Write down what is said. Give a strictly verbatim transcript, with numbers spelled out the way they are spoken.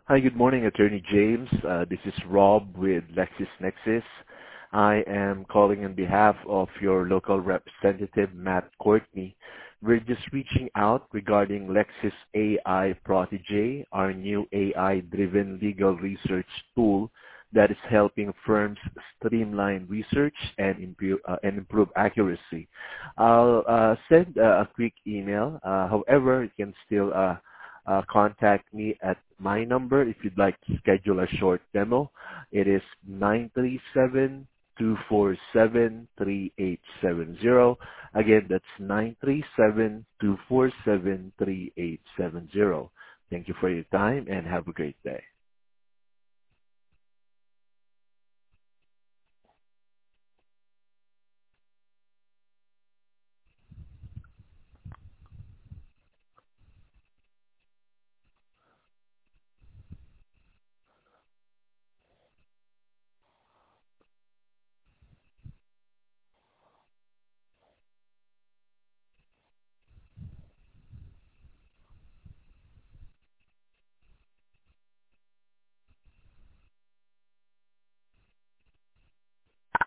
Hi, good morning, Attorney James. Uh, this is Rob with LexisNexis. I am calling on behalf of your local representative, Matt Courtney. We're just reaching out regarding Lexis A I Protege, our new A I-driven legal research tool that is helping firms streamline research and improve, uh, and improve accuracy. I'll uh, send uh, a quick email. Uh, however, you can still uh, uh, contact me at my number if you'd like to schedule a short demo. It is nine three seven, two four seven, three eight seven zero. Again, that's nine three seven, two four seven, three eight seven zero. Thank you for your time and have a great day.